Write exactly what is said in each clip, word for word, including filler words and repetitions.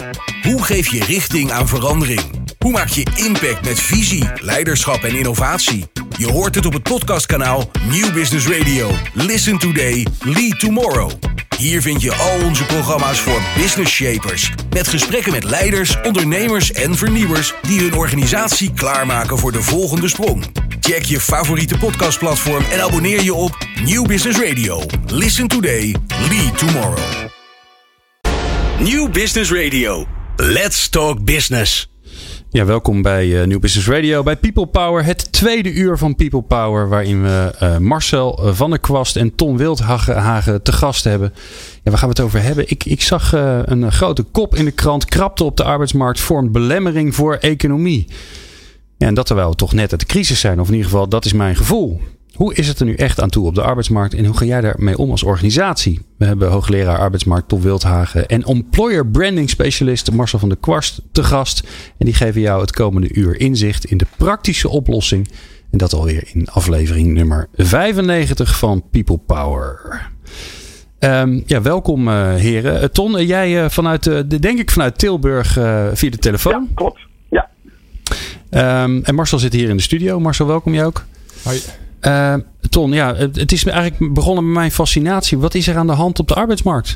Hoe geef je richting aan verandering? Hoe maak je impact met visie, leiderschap en innovatie? Je hoort het op het podcastkanaal Nieuw Business Radio. Listen today, lead tomorrow. Hier vind je al onze programma's voor business shapers. Met gesprekken met leiders, ondernemers en vernieuwers die hun organisatie klaarmaken voor de volgende sprong. Check je favoriete podcastplatform en abonneer je op Nieuw Business Radio. Listen today, lead tomorrow. Nieuw Business Radio. Let's talk business. Ja, welkom bij uh, Nieuw Business Radio, bij People Power. Het tweede uur van People Power, waarin we uh, Marcel van der Kwast en Ton Wildhagen te gast hebben. Ja, waar gaan we het over hebben? Ik, ik zag uh, een grote kop in de krant. Krapte op de arbeidsmarkt vormt belemmering voor economie. Ja, en dat terwijl we toch net uit de crisis zijn, of in ieder geval, dat is mijn gevoel. Hoe is het er nu echt aan toe op de arbeidsmarkt en hoe ga jij daarmee om als organisatie? We hebben hoogleraar arbeidsmarkt Ton Wildhagen en employer branding specialist Marcel van der Kwast te gast. En die geven jou het komende uur inzicht in de praktische oplossing. En dat alweer in aflevering nummer vijfennegentig van People Power. Um, ja, welkom uh, heren. Uh, Ton, uh, jij uh, vanuit, uh, de, denk ik vanuit Tilburg uh, via de telefoon. Ja, klopt. Ja. Um, en Marcel zit hier in de studio. Marcel, welkom jij ook. Hoi. Uh, Ton, ja, het is eigenlijk begonnen met mijn fascinatie. Wat is er aan de hand op de arbeidsmarkt?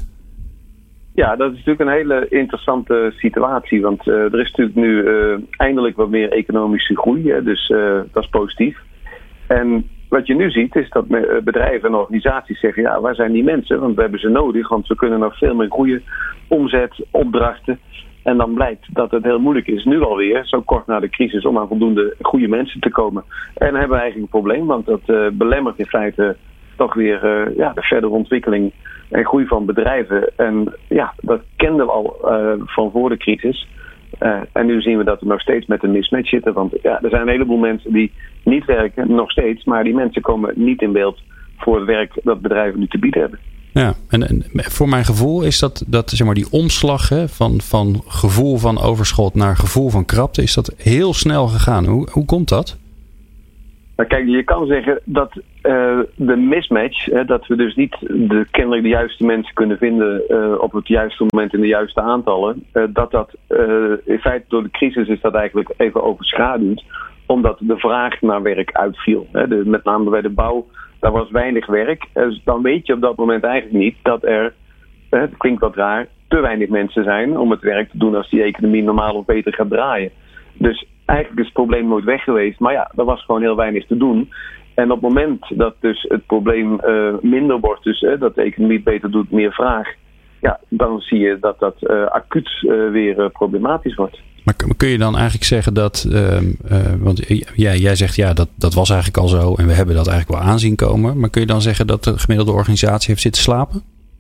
Ja, dat is natuurlijk een hele interessante situatie. Want uh, er is natuurlijk nu uh, eindelijk wat meer economische groei. Hè, dus uh, dat is positief. En wat je nu ziet is dat bedrijven en organisaties zeggen... ja, waar zijn die mensen? Want we hebben ze nodig. Want we kunnen nog veel meer groeien. Omzet, opdrachten. En dan blijkt dat het heel moeilijk is, nu alweer, zo kort na de crisis, om aan voldoende goede mensen te komen. En dan hebben we eigenlijk een probleem, want dat uh, belemmert in feite toch weer uh, ja, de verdere ontwikkeling en groei van bedrijven. En ja, dat kenden we al uh, van voor de crisis. Uh, en nu zien we dat we nog steeds met een mismatch zitten. Want ja, er zijn een heleboel mensen die niet werken, nog steeds. Maar die mensen komen niet in beeld voor het werk dat bedrijven nu te bieden hebben. Ja, en, en voor mijn gevoel is dat, dat zeg maar, die omslag hè, van, van gevoel van overschot naar gevoel van krapte, is dat heel snel gegaan. Hoe, hoe komt dat? Nou, kijk, je kan zeggen dat uh, de mismatch, hè, dat we dus niet de, kennelijk de juiste mensen kunnen vinden uh, op het juiste moment in de juiste aantallen, uh, dat dat uh, in feite door de crisis is dat eigenlijk even overschaduwd, omdat de vraag naar werk uitviel. Hè, de, met name bij de bouw. Daar was weinig werk. Dus dan weet je op dat moment eigenlijk niet dat er, het klinkt wat raar, te weinig mensen zijn om het werk te doen als die economie normaal of beter gaat draaien. Dus eigenlijk is het probleem nooit weg geweest. Maar ja, er was gewoon heel weinig te doen. En op het moment dat dus het probleem uh, minder wordt, dus uh, dat de economie het beter doet, meer vraag, ja, dan zie je dat dat uh, acuut uh, weer uh, problematisch wordt. Maar kun je dan eigenlijk zeggen dat, uh, uh, want jij, jij zegt ja, dat, dat was eigenlijk al zo en we hebben dat eigenlijk wel aanzien komen. Maar kun je dan zeggen dat de gemiddelde organisatie heeft zitten slapen?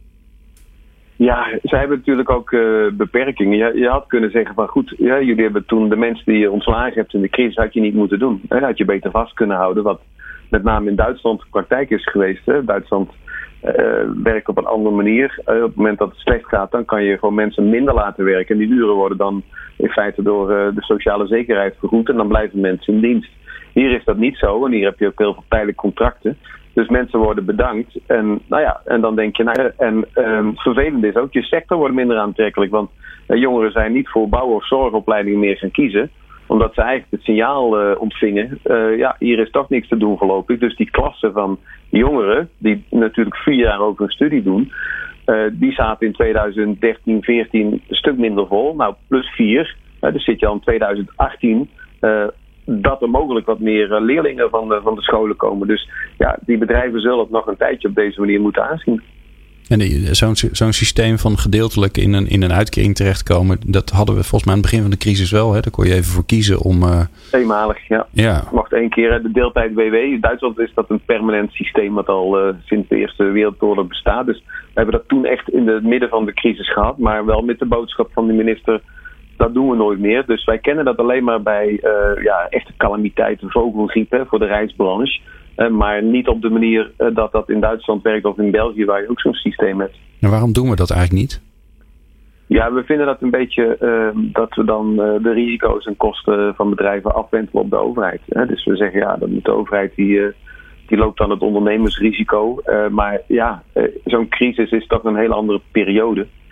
Ja, zij hebben natuurlijk ook uh, beperkingen. Je, je had kunnen zeggen van goed, ja, jullie hebben toen de mensen die je ontslagen hebt in de crisis had je niet moeten doen. Dat had je beter vast kunnen houden, wat met name in Duitsland de praktijk is geweest. Hè. Duitsland uh, werkt op een andere manier. Uh, op het moment dat het slecht gaat, dan kan je gewoon mensen minder laten werken. En die uren worden dan in feite door uh, de sociale zekerheid vergoed en dan blijven mensen in dienst. Hier is dat niet zo en hier heb je ook heel veel tijdelijke contracten. Dus mensen worden bedankt en nou ja, en dan denk je, nou, en um, vervelend is ook, je sector wordt minder aantrekkelijk, want uh, jongeren zijn niet voor bouw- of zorgopleidingen meer gaan kiezen, omdat ze eigenlijk het signaal uh, ontvingen, uh, ja, hier is toch niks te doen voorlopig. Dus die klasse van jongeren, die natuurlijk vier jaar over een studie doen, uh, die zaten in twintig dertien, veertien een stuk minder vol, nou plus vier, uh, dus zit je al in twintig achttien... Uh, dat er mogelijk wat meer leerlingen van de, van de scholen komen. Dus ja, die bedrijven zullen het nog een tijdje op deze manier moeten aanzien. En die, zo'n, zo'n systeem van gedeeltelijk in een, in een uitkering terechtkomen, dat hadden we volgens mij aan het begin van de crisis wel. Hè? Daar kon je even voor kiezen om... Uh... Eenmalig, ja. ja. Mocht één keer de deeltijd W W. In Duitsland is dat een permanent systeem wat al uh, sinds de Eerste Wereldoorlog bestaat. Dus we hebben dat toen echt in het midden van de crisis gehad. Maar wel met de boodschap van de minister, dat doen we nooit meer. Dus wij kennen dat alleen maar bij uh, ja, echte calamiteiten, vogelgriep hè, voor de reisbranche. Uh, maar niet op de manier uh, dat dat in Duitsland werkt of in België, waar je ook zo'n systeem hebt. En waarom doen we dat eigenlijk niet? Ja, we vinden dat een beetje uh, dat we dan uh, de risico's en kosten van bedrijven afwentelen op de overheid. Hè? Dus we zeggen ja, dat moet de overheid die, uh, die loopt dan het ondernemersrisico. Uh, maar ja, uh, zo'n crisis is toch een hele andere periode.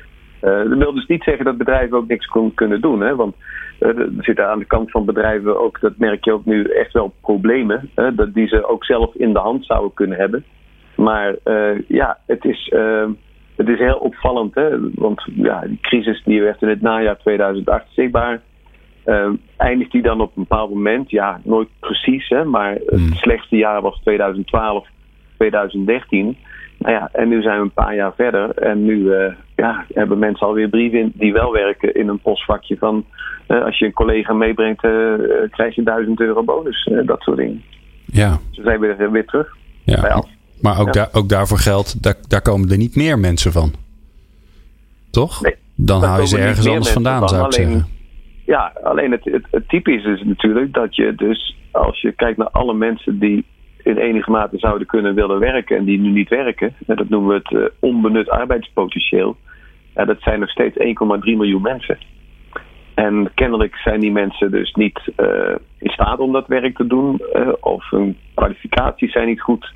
Uh, dat wil dus niet zeggen dat bedrijven ook niks kon, kunnen doen. Hè? Want uh, er zitten aan de kant van bedrijven ook, dat merk je ook nu, echt wel problemen. Uh, dat die ze ook zelf in de hand zouden kunnen hebben. Maar uh, ja, het is, uh, het is heel opvallend. Hè? Want ja, die crisis die werd in het najaar tweeduizend acht zichtbaar. Uh, eindigt die dan op een bepaald moment? Ja, nooit precies. Hè? Maar het hmm. slechtste jaar was tweeduizend twaalf, tweeduizend dertien. Nou ja, en nu zijn we een paar jaar verder. En nu uh, ja, hebben mensen alweer brieven die wel werken in een postvakje van... Uh, als je een collega meebrengt, uh, krijg je duizend euro bonus. Uh, dat soort dingen. Ja. Ze zijn weer, weer terug. Ja. Maar ook, ja. daar, ook daarvoor geldt, daar, daar komen er niet meer mensen van. Toch? Nee, dan haal je ze ergens anders vandaan, van. zou ik alleen, zeggen. Ja, alleen het, het, het typisch is natuurlijk dat je dus... als je kijkt naar alle mensen die in enige mate zouden kunnen willen werken... en die nu niet werken, dat noemen we het uh, onbenut arbeidspotentieel... Ja, dat zijn nog steeds één komma drie miljoen mensen. En kennelijk zijn die mensen dus niet uh, in staat om dat werk te doen... Uh, of hun kwalificaties zijn niet goed...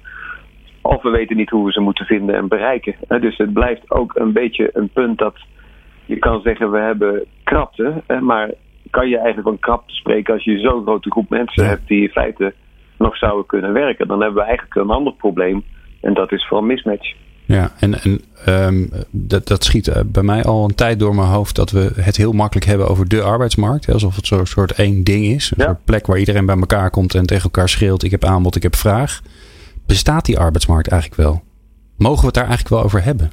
of we weten niet hoe we ze moeten vinden en bereiken. Uh, dus het blijft ook een beetje een punt dat... je kan zeggen, we hebben krapte... Uh, maar kan je eigenlijk van krapte spreken... als je zo'n grote groep mensen ja. hebt die in feite... nog zouden kunnen werken, dan hebben we eigenlijk een ander probleem. En dat is vooral mismatch. Ja, en, en um, dat, dat schiet bij mij al een tijd door mijn hoofd... dat we het heel makkelijk hebben over de arbeidsmarkt. Hè, alsof het zo'n soort één ding is. Een ja. soort plek waar iedereen bij elkaar komt... en tegen elkaar schreeuwt, ik heb aanbod, ik heb vraag. Bestaat die arbeidsmarkt eigenlijk wel? Mogen we het daar eigenlijk wel over hebben?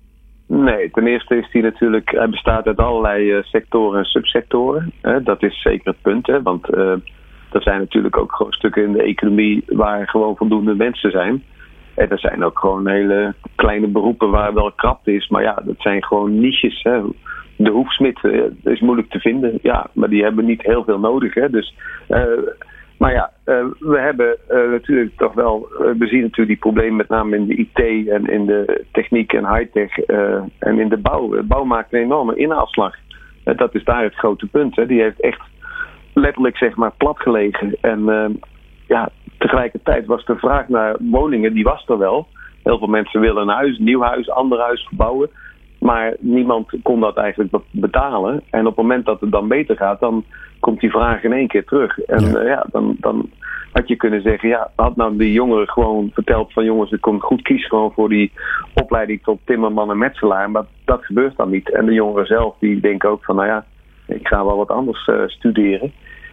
Nee, ten eerste is die natuurlijk... hij bestaat uit allerlei uh, sectoren en subsectoren. Uh, dat is zeker het punt, hè, want... Uh, er zijn natuurlijk ook gewoon stukken in de economie waar gewoon voldoende mensen zijn. En er zijn ook gewoon hele kleine beroepen waar wel krapte is. Maar ja, dat zijn gewoon niches. Hè. De hoefsmid is moeilijk te vinden. Ja, maar die hebben niet heel veel nodig. Hè. Dus, uh, maar ja, uh, we hebben uh, natuurlijk toch wel... Uh, we zien natuurlijk die problemen met name in de I T en in de techniek en high-tech. Uh, en in de bouw. De bouw maakt een enorme inhaalslag. Uh, dat is daar het grote punt. Hè. Die heeft echt... letterlijk zeg maar plat gelegen. En uh, ja, tegelijkertijd was de vraag naar woningen, die was er wel. Heel veel mensen willen een huis, een nieuw huis, ander huis verbouwen. Maar niemand kon dat eigenlijk betalen. En op het moment dat het dan beter gaat, dan komt die vraag in één keer terug. En ja, uh, ja dan, dan had je kunnen zeggen, ja, had nou die jongeren gewoon verteld van jongens, ik kon goed kiezen gewoon voor die opleiding tot timmerman en metselaar. Maar dat gebeurt dan niet. En de jongeren zelf, die denken ook van, nou ja, ik ga wel wat anders uh, studeren.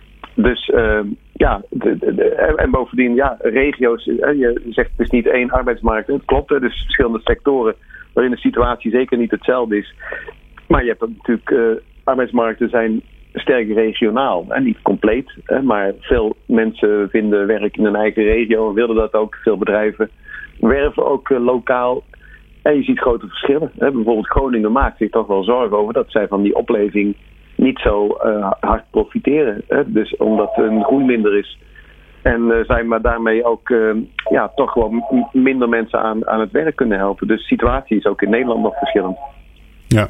Dus uh, ja, de, de, de, en bovendien, ja, regio's, uh, je zegt het is niet één arbeidsmarkt. Het klopt, hè, dus verschillende sectoren waarin de situatie zeker niet hetzelfde is. Maar je hebt ook natuurlijk, uh, arbeidsmarkten zijn sterk regionaal. Hè, niet compleet, hè, maar veel mensen vinden werk in hun eigen regio, willen dat ook. Veel bedrijven werven ook uh, lokaal. En je ziet grote verschillen. Hè. Bijvoorbeeld Groningen maakt zich toch wel zorgen over dat zij van die opleving niet zo uh, hard profiteren. Hè? Dus omdat hun groei minder is. En uh, zij maar daarmee ook uh, ja, toch gewoon m- minder mensen aan, aan het werk kunnen helpen. Dus de situatie is ook in Nederland nog verschillend. Ja.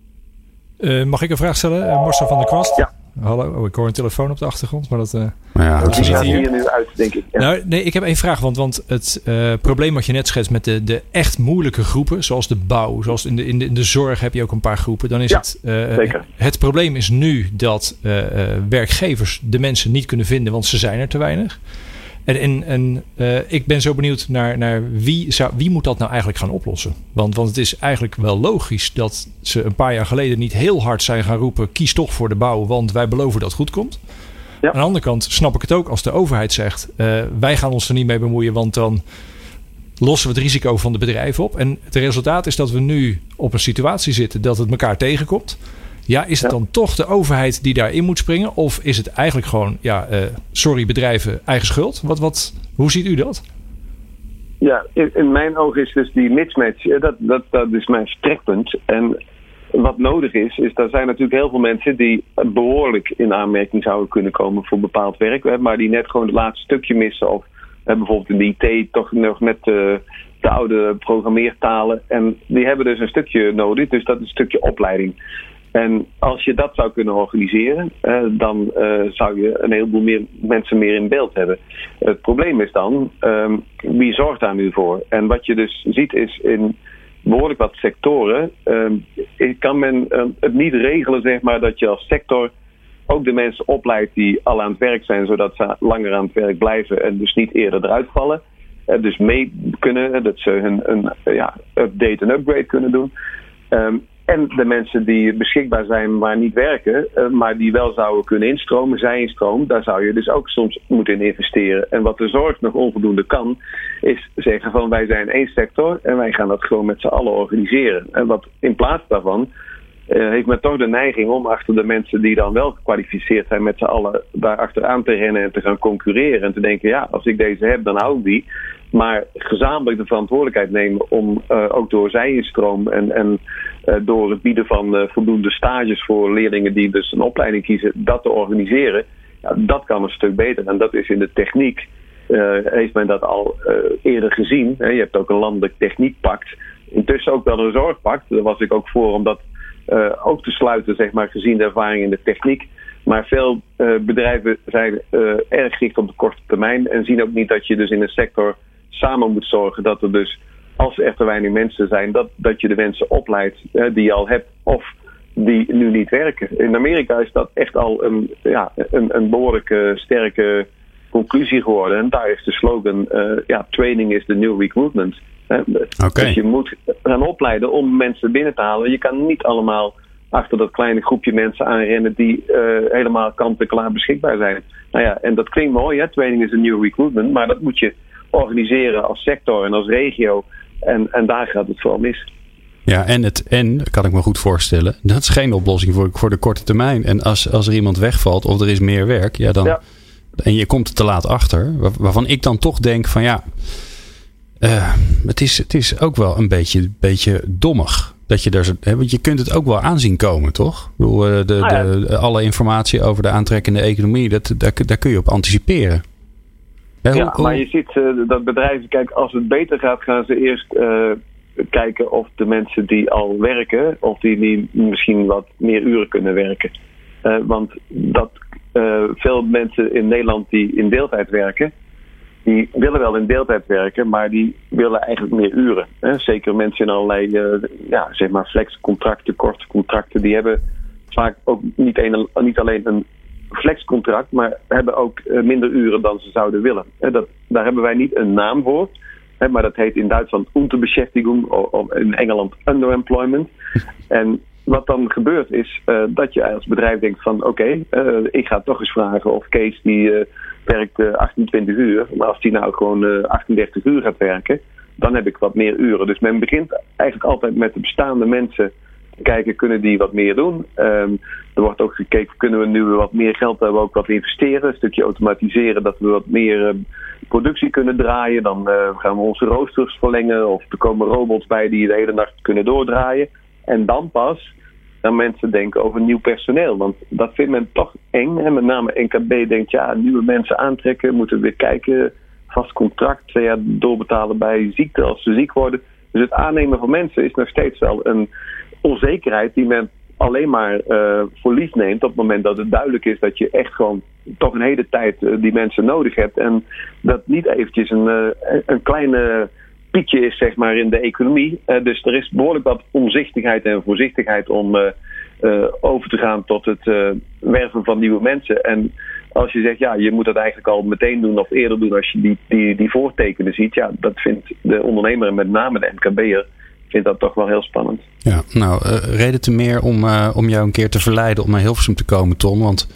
Uh, mag ik een vraag stellen? Uh, Marcel van der Kwast? Ja. Hallo, oh, ik hoor een telefoon op de achtergrond, maar dat... Uh, ja, dat ziet hier. hier nu uit, denk ik. Ja. Nou, nee, ik heb één vraag, want, want het uh, probleem wat je net schetst met de, de echt moeilijke groepen, zoals de bouw, zoals in de, in de, in de zorg heb je ook een paar groepen, dan is ja, het... Uh, zeker. Het probleem is nu dat uh, uh, werkgevers de mensen niet kunnen vinden, want ze zijn er te weinig. En, en, en uh, ik ben zo benieuwd naar, naar wie, zou, wie moet dat nou eigenlijk gaan oplossen? Want, want het is eigenlijk wel logisch dat ze een paar jaar geleden niet heel hard zijn gaan roepen, kies toch voor de bouw, want wij beloven dat het goed komt. Ja. Aan de andere kant snap ik het ook als de overheid zegt, uh, wij gaan ons er niet mee bemoeien, want dan lossen we het risico van de bedrijven op. En het resultaat is dat we nu op een situatie zitten dat het elkaar tegenkomt. Ja, is het ja. dan toch de overheid die daarin moet springen? Of is het eigenlijk gewoon, ja, uh, sorry bedrijven, eigen schuld? Wat, wat, hoe ziet u dat? Ja, in, in mijn ogen is dus die mismatch, dat, dat, dat is mijn vertrekpunt. En wat nodig is, is er zijn natuurlijk heel veel mensen die behoorlijk in aanmerking zouden kunnen komen voor bepaald werk. Maar die net gewoon het laatste stukje missen. Of bijvoorbeeld in de I T toch nog met de, de oude programmeertalen. En die hebben dus een stukje nodig, dus dat is een stukje opleiding. En als je dat zou kunnen organiseren, eh, dan uh, zou je een heleboel meer mensen meer in beeld hebben. Het probleem is dan, um, wie zorgt daar nu voor? En wat je dus ziet is in behoorlijk wat sectoren uh, kan men uh, het niet regelen, zeg maar, dat je als sector ook de mensen opleidt die al aan het werk zijn, zodat ze langer aan het werk blijven en dus niet eerder eruit vallen. Uh, dus mee kunnen, dat ze hun, hun uh, ja, update en upgrade kunnen doen. Um, en de mensen die beschikbaar zijn maar niet werken, uh, maar die wel zouden kunnen instromen, zij instroom, daar zou je dus ook soms moeten in investeren. En wat de zorg nog onvoldoende kan, is zeggen van wij zijn één sector en wij gaan dat gewoon met z'n allen organiseren. En wat in plaats daarvan uh, heeft men toch de neiging om achter de mensen die dan wel gekwalificeerd zijn met z'n allen daar achteraan te rennen en te gaan concurreren. En te denken, ja, als ik deze heb, dan hou ik die. Maar gezamenlijk de verantwoordelijkheid nemen om uh, ook door zijinstroom en, en uh, door het bieden van uh, voldoende stages voor leerlingen die dus een opleiding kiezen, dat te organiseren, ja, dat kan een stuk beter. En dat is in de techniek, uh, heeft men dat al uh, eerder gezien. Hè. Je hebt ook een landelijk techniekpact. Intussen ook wel een zorgpact. Daar was ik ook voor om dat uh, ook te sluiten, zeg maar, gezien de ervaring in de techniek. Maar veel uh, bedrijven zijn uh, erg gericht op de korte termijn en zien ook niet dat je dus in een sector samen moet zorgen dat er dus, als er te weinig mensen zijn, dat, dat je de mensen opleidt eh, die je al hebt of die nu niet werken. In Amerika is dat echt al een, ja, een, een behoorlijk uh, sterke conclusie geworden. En daar is de slogan, uh, ja, training is the new recruitment. Hè. Okay. Dus je moet gaan opleiden om mensen binnen te halen. Je kan niet allemaal achter dat kleine groepje mensen aanrennen die uh, helemaal kant-en-klaar beschikbaar zijn. Nou ja, en dat klinkt mooi, hè? Training is a new recruitment, maar dat moet je organiseren als sector en als regio. En, en daar gaat het vooral mis. Ja, en het en kan ik me goed voorstellen, dat is geen oplossing voor, voor de korte termijn. En als, als er iemand wegvalt of er is meer werk, ja dan. Ja. En je komt er te laat achter, waar, waarvan ik dan toch denk van ja, uh, het, is, het is ook wel een beetje, beetje dommig. Dat je daar, hè, want je kunt het ook wel aanzien komen, toch? Ik bedoel, de, de, ah, ja. de, alle informatie over de aantrekkende economie, dat, daar, daar kun je op anticiperen. Ja, ja hoe, maar je ziet uh, dat bedrijven, kijk, als het beter gaat, gaan ze eerst uh, kijken of de mensen die al werken, of die, die misschien wat meer uren kunnen werken. Uh, want dat uh, veel mensen in Nederland die in deeltijd werken, die willen wel in deeltijd werken, maar die willen eigenlijk meer uren. Hè? Zeker mensen in allerlei, uh, ja, zeg maar flexcontracten, korte contracten, die hebben vaak ook niet, een, niet alleen een flexcontract, maar hebben ook uh, minder uren dan ze zouden willen. Hè? Dat, daar hebben wij niet een naam voor, hè? Maar dat heet in Duitsland Unterbeschäftigung, of, of in Engeland underemployment. En wat dan gebeurt is uh, dat je als bedrijf denkt van oké, okay, uh, ik ga toch eens vragen of Kees die uh, werkt uh, achtentwintig uur, maar als die nou gewoon uh, achtendertig uur gaat werken, dan heb ik wat meer uren. Dus men begint eigenlijk altijd met de bestaande mensen te kijken, kunnen die wat meer doen? Um, er wordt ook gekeken, kunnen we nu wat meer geld hebben, ook wat investeren, een stukje automatiseren, dat we wat meer uh, productie kunnen draaien. Dan uh, gaan we onze roosters verlengen of er komen robots bij die de hele nacht kunnen doordraaien. En dan pas gaan mensen denken over nieuw personeel. Want dat vindt men toch eng. En met name N K B denkt, ja, nieuwe mensen aantrekken, moeten we weer kijken. Vast contract, twee jaar doorbetalen bij ziekte als ze ziek worden. Dus het aannemen van mensen is nog steeds wel een onzekerheid die men alleen maar uh, voor lief neemt op het moment dat het duidelijk is dat je echt gewoon toch een hele tijd uh, die mensen nodig hebt. En dat niet eventjes een, uh, een kleine piekje is, zeg maar, in de economie. Uh, dus er is behoorlijk wat omzichtigheid en voorzichtigheid om uh, uh, over te gaan tot het uh, werven van nieuwe mensen. En als je zegt, ja, je moet dat eigenlijk al meteen doen of eerder doen als je die, die, die voortekenen ziet, ja, dat vindt de ondernemer en met name de M K B'er vindt dat toch wel heel spannend. Ja, nou, uh, reden te meer om, uh, om jou een keer te verleiden om naar Hilversum te komen, Ton. Want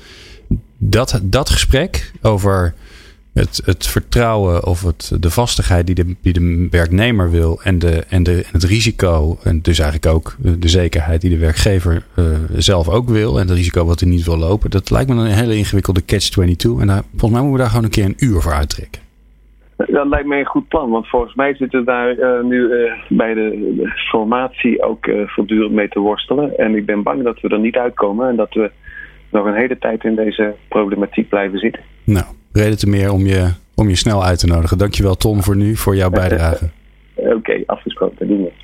dat, dat gesprek over Het, het vertrouwen of het, de vastigheid die de, die de werknemer wil en, de, en, de, en het risico en dus eigenlijk ook de zekerheid die de werkgever uh, zelf ook wil en het risico wat hij niet wil lopen, dat lijkt me een hele ingewikkelde catch tweeëntwintig en daar, volgens mij moeten we daar gewoon een keer een uur voor uittrekken. Dat lijkt mij een goed plan, want volgens mij zitten we daar uh, nu uh, bij de, de formatie ook uh, voortdurend mee te worstelen en ik ben bang dat we er niet uitkomen en dat we nog een hele tijd in deze problematiek blijven zitten. Nou, reden te meer om je, om je snel uit te nodigen. Dankjewel, Ton, voor nu, voor jouw bijdrage. Oké, okay, afgesproken. Doen we.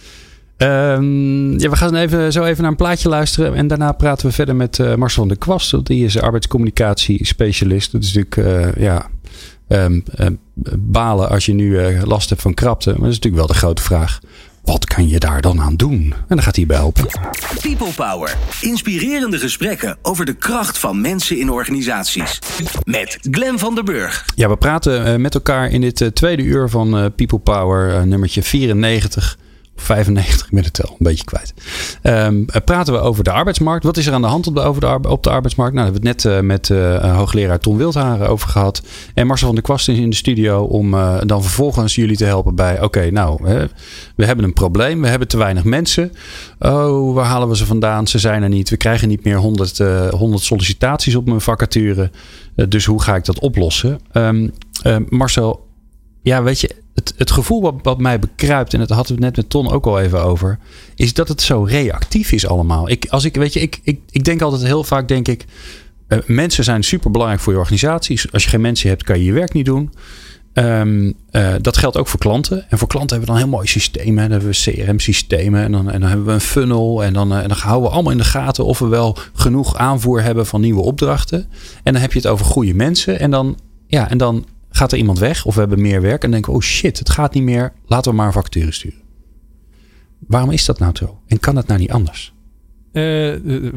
Um, ja, we gaan even, zo even naar een plaatje luisteren. En daarna praten we verder met uh, Marcel van der Kwast. Die is arbeidscommunicatie-specialist. Dat is natuurlijk uh, ja, um, uh, balen als je nu uh, last hebt van krapte. Maar dat is natuurlijk wel de grote vraag. wat kan je daar dan aan doen? En dan gaat hij bij helpen. People Power. Inspirerende gesprekken over de kracht van mensen in organisaties. Met Glenn van der Burg. Ja, we praten uh, met elkaar in dit uh, tweede uur van uh, People Power, uh, nummertje vierennegentig. vijfennegentig, ik ben het tel een beetje kwijt. Um, praten we over de arbeidsmarkt. Wat is er aan de hand op de, over de, op de arbeidsmarkt? Nou, daar hebben we het net uh, met uh, hoogleraar Ton Wildhagen over gehad. En Marcel van der Kwast is in de studio om uh, dan vervolgens jullie te helpen bij... Oké, okay, nou, hè, we hebben een probleem. We hebben te weinig mensen. Oh, waar halen we ze vandaan? Ze zijn er niet. We krijgen niet meer honderd, uh, honderd sollicitaties op mijn vacature. Uh, dus hoe ga ik dat oplossen? Um, uh, Marcel, ja, weet je... Het, het gevoel wat, wat mij bekruipt, en dat hadden we net met Ton ook al even over, is dat het zo reactief is allemaal. Ik, als ik, weet je, ik, ik, ik denk altijd heel vaak, denk ik, uh, mensen zijn super belangrijk voor je organisaties. Als je geen mensen hebt, kan je je werk niet doen. Um, uh, dat geldt ook voor klanten. En voor klanten hebben we dan heel mooie systemen. Dan hebben we C R M-systemen en dan, en dan hebben we een funnel. En dan, uh, en dan houden we allemaal in de gaten of we wel genoeg aanvoer hebben van nieuwe opdrachten. En dan heb je het over goede mensen. En dan, ja, en dan gaat er iemand weg of we hebben meer werk en denken we, oh shit, het gaat niet meer. Laten we maar een vacature sturen. Waarom is dat nou zo? En kan het nou niet anders? Uh, uh,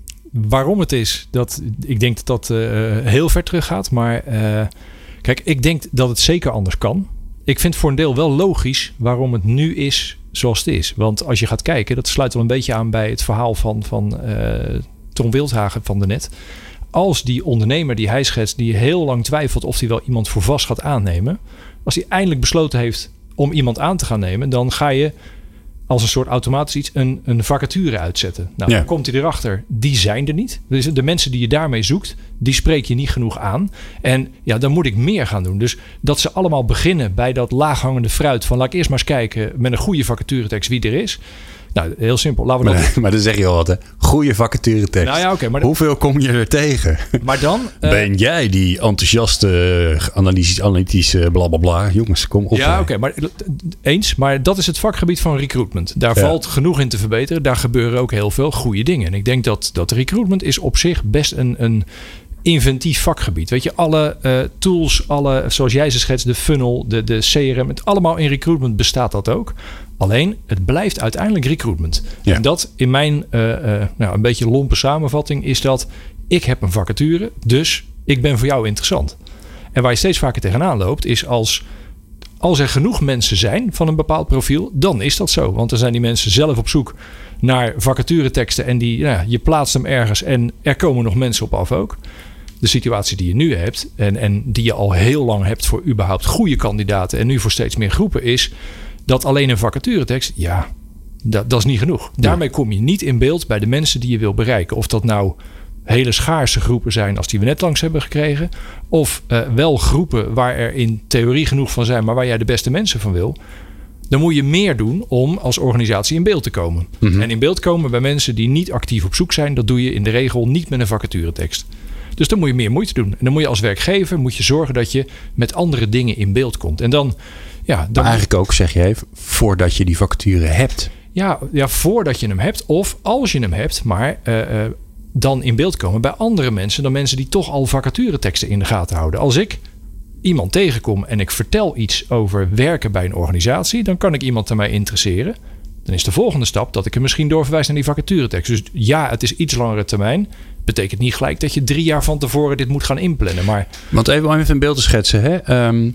waarom het is, dat, ik denk dat dat uh, heel ver terug gaat. Maar uh, kijk, ik denk dat het zeker anders kan. Ik vind voor een deel wel logisch waarom het nu is zoals het is. Want als je gaat kijken, dat sluit wel een beetje aan bij het verhaal van, van uh, Ton Wildhagen van daarnet. Als die ondernemer die hij schetst, die heel lang twijfelt of hij wel iemand voor vast gaat aannemen. Als hij eindelijk besloten heeft om iemand aan te gaan nemen, dan ga je als een soort automatisch iets een, een vacature uitzetten. Nou, ja. Dan komt hij erachter, die zijn er niet. Dus de mensen die je daarmee zoekt, die spreek je niet genoeg aan. En ja, dan moet ik meer gaan doen. Dus dat ze allemaal beginnen bij dat laaghangende fruit van laat ik eerst maar eens kijken met een goede vacaturetekst wie er is. Nou, heel simpel. Laten we maar, dat... maar dan zeg je al wat, hè? Goede vacaturetekst. Nou ja, okay, maar hoeveel kom je er tegen? Maar dan... Uh... Ben jij die enthousiaste, analytisch, analytische blablabla? Jongens, kom op. Ja, oké. Okay, maar eens. Maar dat is het vakgebied van recruitment. Daar ja. valt genoeg in te verbeteren. Daar gebeuren ook heel veel goede dingen. En ik denk dat, dat recruitment is op zich best een... een inventief vakgebied. Weet je, alle uh, tools, alle, zoals jij ze schetst, de funnel, de, de C R M, het allemaal in recruitment bestaat dat ook. Alleen, het blijft uiteindelijk recruitment. Ja. En dat in mijn uh, uh, nou, een beetje lompe samenvatting is dat ik heb een vacature, dus ik ben voor jou interessant. En waar je steeds vaker tegenaan loopt, is als, als er genoeg mensen zijn van een bepaald profiel, dan is dat zo. Want dan zijn die mensen zelf op zoek naar vacatureteksten en die, nou, je plaatst hem ergens en er komen nog mensen op af ook. De situatie die je nu hebt en, en die je al heel lang hebt voor überhaupt goede kandidaten en nu voor steeds meer groepen is dat alleen een vacaturetekst, ja, dat, dat is niet genoeg. Daarmee kom je niet in beeld bij de mensen die je wil bereiken. Of dat nou hele schaarse groepen zijn als die we net langs hebben gekregen. Of uh, wel groepen waar er in theorie genoeg van zijn, maar waar jij de beste mensen van wil. Dan moet je meer doen om als organisatie in beeld te komen. Mm-hmm. En in beeld komen bij mensen die niet actief op zoek zijn, dat doe je in de regel niet met een vacaturetekst. Dus dan moet je meer moeite doen. En dan moet je als werkgever moet je zorgen dat je met andere dingen in beeld komt. En dan, ja, dan maar eigenlijk ook, zeg je even, voordat je die vacature hebt. Ja, ja, voordat je hem hebt. Of als je hem hebt, maar uh, uh, dan in beeld komen bij andere mensen dan mensen die toch al vacatureteksten in de gaten houden. Als ik iemand tegenkom en ik vertel iets over werken bij een organisatie, dan kan ik iemand daarmee interesseren. Dan is de volgende stap dat ik hem misschien doorverwijs naar die vacaturetekst. Dus ja, het is iets langere termijn. Betekent niet gelijk dat je drie jaar van tevoren dit moet gaan inplannen. Maar... Want even om even een beeld te schetsen. Hè? Um,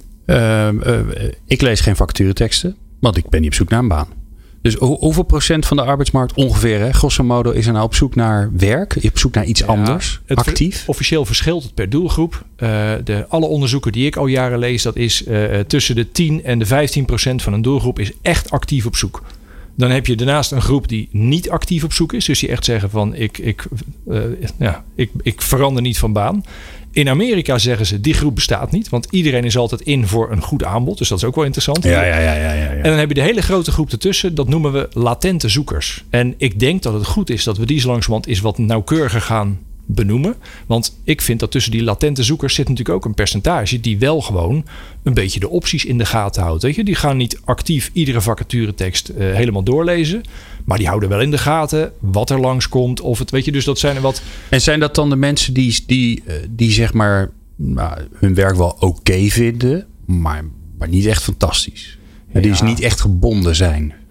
uh, uh, ik lees geen vacatureteksten, want ik ben niet op zoek naar een baan. Dus ho- hoeveel procent van de arbeidsmarkt ongeveer, hè, grosso modo, is er nou op zoek naar werk? Op zoek naar iets ja, anders, actief? Ver, officieel verschilt het per doelgroep. Uh, de, alle onderzoeken die ik al jaren lees, dat is uh, tussen de tien en de vijftien procent van een doelgroep is echt actief op zoek. Dan heb je daarnaast een groep die niet actief op zoek is. Dus die echt zeggen van ik, ik, uh, ja, ik, ik verander niet van baan. In Amerika zeggen ze die groep bestaat niet. Want iedereen is altijd in voor een goed aanbod. Dus dat is ook wel interessant. Ja, ja, ja, ja, ja. En dan heb je de hele grote groep ertussen. Dat noemen we latente zoekers. En ik denk dat het goed is dat we die zo langzamerhand eens wat nauwkeuriger gaan benoemen. Want ik vind dat tussen die latente zoekers zit natuurlijk ook een percentage die wel gewoon een beetje de opties in de gaten houdt. Weet je? Die gaan niet actief iedere vacaturetekst uh, helemaal doorlezen. Maar die houden wel in de gaten wat er langskomt. Of het, weet je, dus dat zijn er wat. En zijn dat dan de mensen die, die, die zeg maar nou, hun werk wel oké vinden, maar, maar niet echt fantastisch? Ja. Die dus niet echt gebonden zijn.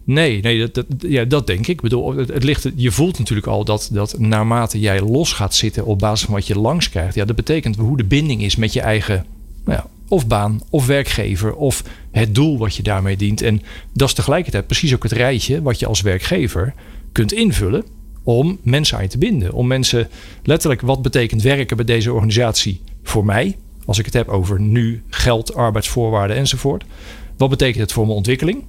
Nee, nee dat, dat, ja, dat denk ik. Ik bedoel, het, het ligt, je voelt natuurlijk al dat, dat naarmate jij los gaat zitten op basis van wat je langs krijgt. Ja, dat betekent hoe de binding is met je eigen nou ja, of baan of werkgever of het doel wat je daarmee dient. En dat is tegelijkertijd precies ook het rijtje wat je als werkgever kunt invullen om mensen aan je te binden. Om mensen letterlijk, wat betekent werken bij deze organisatie voor mij? Als ik het heb over nu, geld, arbeidsvoorwaarden enzovoort. Wat betekent het voor mijn ontwikkeling?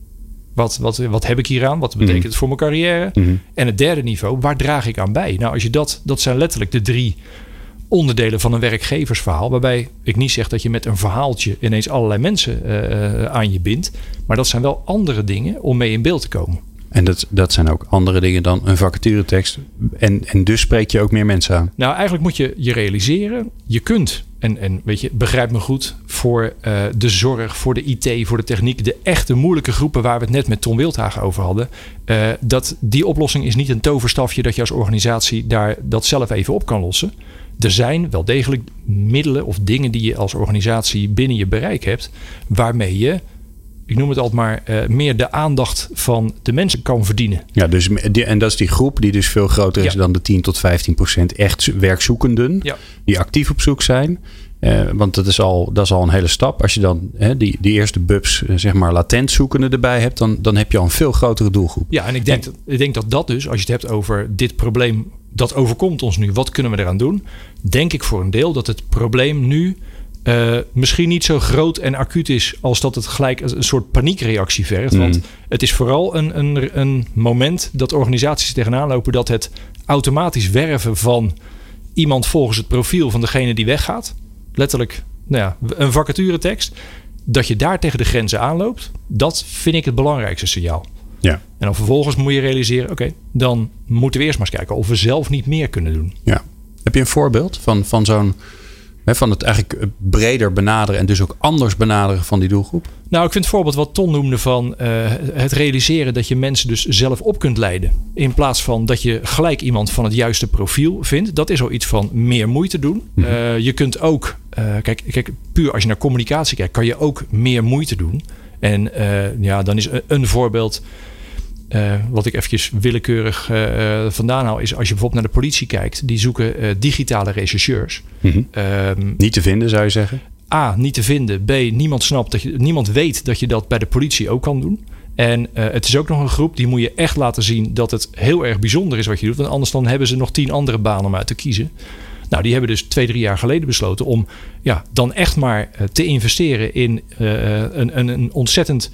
Wat, wat, wat heb ik hieraan? Wat betekent mm-hmm. het voor mijn carrière? Mm-hmm. En het derde niveau, waar draag ik aan bij? Nou, als je dat, dat zijn letterlijk de drie onderdelen van een werkgeversverhaal. Waarbij ik niet zeg dat je met een verhaaltje ineens allerlei mensen uh, aan je bindt. Maar dat zijn wel andere dingen om mee in beeld te komen. En dat, dat zijn ook andere dingen dan een vacaturetekst. En, en dus spreek je ook meer mensen aan. Nou, eigenlijk moet je je realiseren. Je kunt, en, en weet je, begrijp me goed, voor uh, de zorg, voor de I T, voor de techniek, de echte moeilijke groepen waar we het net met Ton Wildhagen over hadden. Uh, dat die oplossing is niet een toverstafje dat je als organisatie daar dat zelf even op kan lossen. Er zijn wel degelijk middelen of dingen die je als organisatie binnen je bereik hebt, waarmee je, ik noem het altijd maar, uh, meer de aandacht van de mensen kan verdienen. Ja, dus die, en dat is die groep die dus veel groter is ja. dan de tien tot vijftien procent echt werkzoekenden. Ja. Die actief op zoek zijn. Uh, want dat is, al, dat is al een hele stap. Als je dan hè, die, die eerste bubs, zeg maar latent zoekenden erbij hebt, dan, dan heb je al een veel grotere doelgroep. Ja, en ik denk, en, dat, ik denk dat dat dus, als je het hebt over dit probleem, dat overkomt ons nu. Wat kunnen we eraan doen? Denk ik voor een deel dat het probleem nu Uh, misschien niet zo groot en acuut is als dat het gelijk een soort paniekreactie vergt. Mm. Want het is vooral een, een, een moment dat organisaties tegenaan lopen dat het automatisch werven van iemand volgens het profiel van degene die weggaat, letterlijk nou ja, een vacaturetekst, dat je daar tegen de grenzen aanloopt, dat vind ik het belangrijkste signaal. Ja. En dan vervolgens moet je realiseren, oké, okay, dan moeten we eerst maar eens kijken of we zelf niet meer kunnen doen. Ja. Heb je een voorbeeld van, van zo'n van het eigenlijk breder benaderen en dus ook anders benaderen van die doelgroep? Nou, ik vind het voorbeeld wat Ton noemde van uh, het realiseren dat je mensen dus zelf op kunt leiden. In plaats van dat je gelijk iemand van het juiste profiel vindt. Dat is al iets van meer moeite doen. Mm-hmm. Uh, je kunt ook, uh, kijk, kijk, puur als je naar communicatie kijkt, kan je ook meer moeite doen. En uh, ja, dan is een, een voorbeeld, Uh, wat ik eventjes willekeurig uh, vandaan haal, is als je bijvoorbeeld naar de politie kijkt. Die zoeken uh, digitale rechercheurs. Mm-hmm. Um, niet te vinden, zou je zeggen? A, niet te vinden. B, niemand snapt dat je, niemand weet dat je dat bij de politie ook kan doen. En uh, het is ook nog een groep, die moet je echt laten zien dat het heel erg bijzonder is wat je doet. Want anders dan hebben ze nog tien andere banen om uit te kiezen. Nou, die hebben dus twee, drie jaar geleden besloten om ja, dan echt maar uh, te investeren in uh, een, een, een ontzettend